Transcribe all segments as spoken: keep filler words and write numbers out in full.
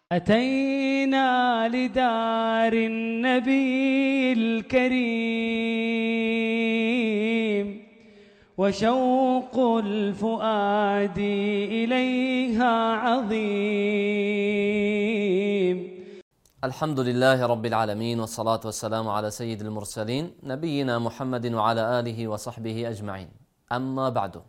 أتينا لدار النبي الكريم وشوق الفؤاد إليها عظيم. الحمد لله رب العالمين، والصلاة والسلام على سيد المرسلين نبينا محمد وعلى آله وصحبه أجمعين. أما بعد،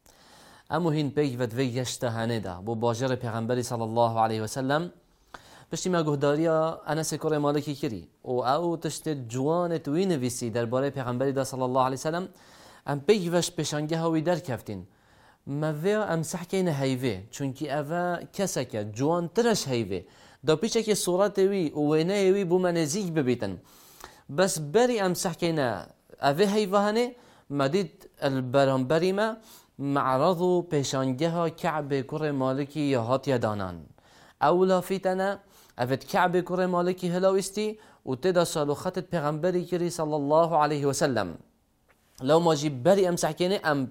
أمهين بيفت في يشتهاندا بو باجر پیغمبری صلى الله عليه وسلم پشتی ما گهداریا انس کوره مالکی کری و او تشت جوان توی نویسی درباره پیغمبری دا صلی الله علیه وسلم ام پیوش پشانگه هاوی در کفتین مویا ام سحکین هیوه چونکی اوه کسکه جوان ترش هیوه دا پیچه که صورت وی و وینه وی بو منزیج ببیتن بس بری ام سحکین اوه هیوه هنه مدید البرانبری ما معرض پشانگه ها کعب کوره مالکی یا هات دانان اولا فیتنا افت کعب کوره مالکی هلاوستی و تدا سالو خطت پیغمبری کری صلی الله علیه وسلم لو ماجی بری ام سحکینه ام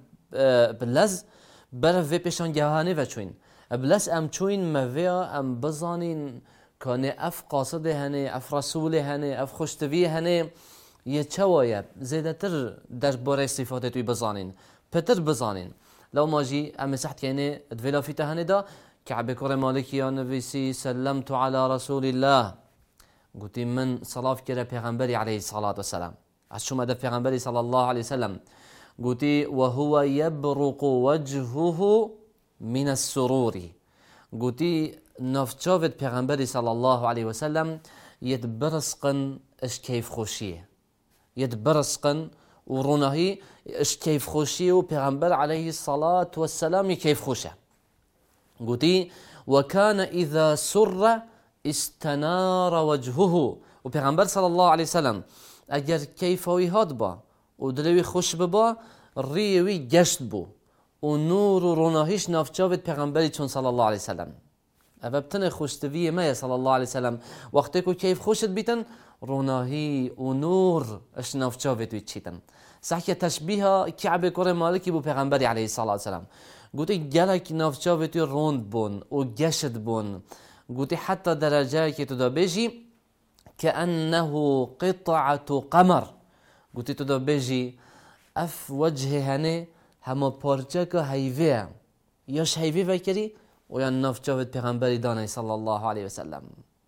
بلز بر في پیشانگهانه و چوین بلس ام چوین مویا ام بزانین کانه اف قاصده هنه اف رسوله هنه اف خوشتوی هنه یه چوایا زیده تر در باره صفات توی بزانین پتر بزانین لو ماجی ام سحکینه دویلا فیته هنه دا كعب كره مالكي يا نبيسي سلمت على رسول الله قلت من صلاة كره پیغمبري عليه الصلاة والسلام عشو مدى پیغمبري صلى الله عليه وسلم قلت وهو يبرق وجهه من السرور قلت نفتشافت پیغمبري صلى الله عليه وسلم يتبرسقن اش كيف خوشيه يتبرسقن ورونهي اش كيف خوشيه وپیغمبر عليه الصلاة والسلام كيف خوشه قلتي وكان إذا سر استنار وجهه وبيغمبر صلى الله عليه وسلم اگر كيفوي هاد با ودلوي خوش ببا ريوي جشت بو ونور روناهيش نافچاوت بيغمبري چون صلى الله عليه وسلم ابتن خوشتوي ما صلى الله عليه وسلم وقتكو كيف خوشت بيتن روناهي ونور اش نافچاوت ويتشيتن صحيح تشبيه كعب كره مالكي بو بيغمبري عليه الصلاة والسلام قلت جلك نافچاوتي روند بون و جشد بون قلت حتى درجة كي تدابيجي كأنه قطعة قمر قلت تدابيجي اف وجه هنه هما پارچك هيوه ياش هيوه وكري ويا نافچاوت پیغمبر دانه صلى الله عليه وسلم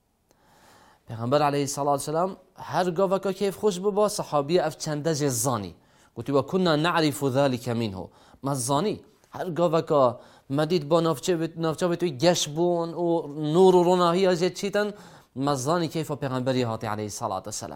پیغمبر عليه الصلاة والسلام هر گاوكا كيف خوش ببا صحابي اف چندج الزاني قلت وكنا نعرف ذلك منه ما الزاني هر گاوکا مدید با نافچه توی گش بون و نور و روناهی ازید چیتن مزانی کیف و پیغمبری هاتی علیه الصلاة والسلام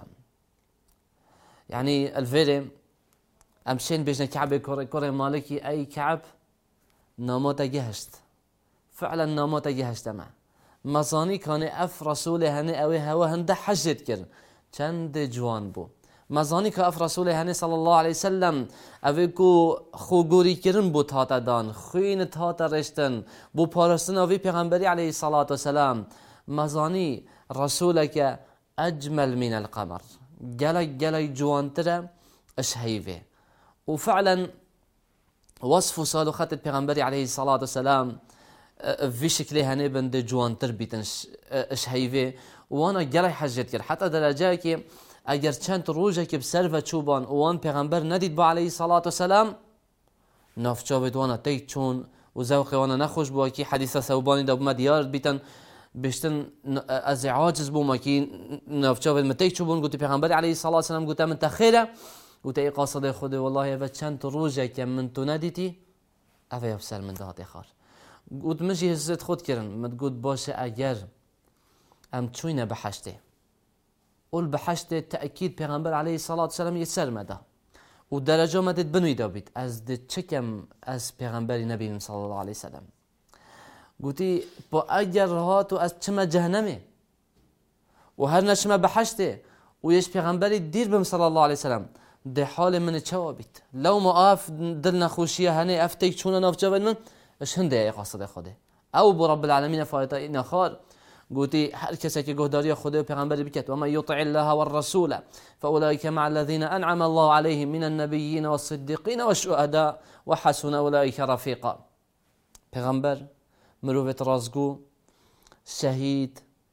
يعني الفيري امشين بيجنا كعب كوري مالكي اي كعب ناموتا جهشت فعلا ناموتا جهشت ما مزانی كان اف رسول هنه اوه هوا هنده حجت كر چند جوان بو مزانی که اف رسول هنه صلی الله علیه وسلم اوی کو خوگوری کرن بو تاتا دان خوین تاتا رشتن بو پارستن اوی پیغمبری علیه الصلاة والسلام مزانی رسول که اجمل من القمر گلک گلک جوانتره اش هیوه و فعلا وصف سالو خطت پیغمبری علیه الصلاة والسلام في شكله هنه بند جوانتر بیتن اش هیوه وانا گلک حجت کر حتی درجه که اگر چند روزه که بسر و چوبان وان پیغمبر ندید با علیه الصلاة والسلام نافچاوید وانا تیک چون و ذوق وانا نخوش بوا کی حدیث ثوبانی دا بما دیار بیتن بشتن از عاجز بوما کی نافچاوید متیک چوبون گوتی پیغمبر علیه الصلاة والسلام گوتا من تخیره گوتا ای قاصد خود والله و چند روزه که من تو ندیدی اوه بسر من دهات خار گوت مجی حزت خود کرن مد گوت باشه اگر ام چوینه بحشته قول بحشت تأكيد پیغمبر عليه الصلاة والسلام يسر مده و درجه مدد بنوی دابید از ده چکم از پیغمبری نبی صلی الله علیه وسلم گوتی با اگر هاتو از چما جهنمه و هر نشما بحشته و یش پیغمبری دیر بم صلی الله علیه وسلم ده حال من چوا بید لو ما آف دل نخوشیه هنه افتیک چونه ناف جوید من اش هنده ای قصد خوده او بو رب العالمین فایتا این خار قلتي هر کسی که گهداری خدا و پیغمبری بکت و ما یطع الله والرسول فاولئک مع الذين انعم الله عليهم من النبيين والصديقين والشهداء وحسن اولئك رفيقا. پیغمبر مروت رازگو شهید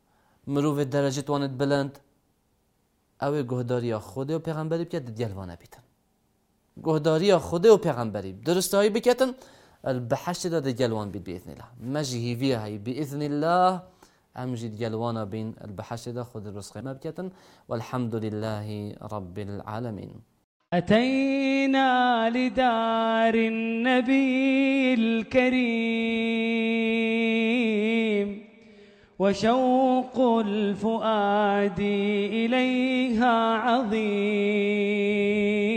مروف درجة وانت بلند او گهداری خوده و پیغمبری بکت دیلوانه بیتن گهداری خوده و پیغمبری درسته هایی بکتن البحشت دا دیلوان بید بإذن الله مجهی ویه هایی بإذن الله امجد جلوانا بين البحث دا خذ الرزق ما بكتن والحمد لله رب العالمين. أتينا لدار النبي الكريم وشوق الفؤاد إليها عظيم.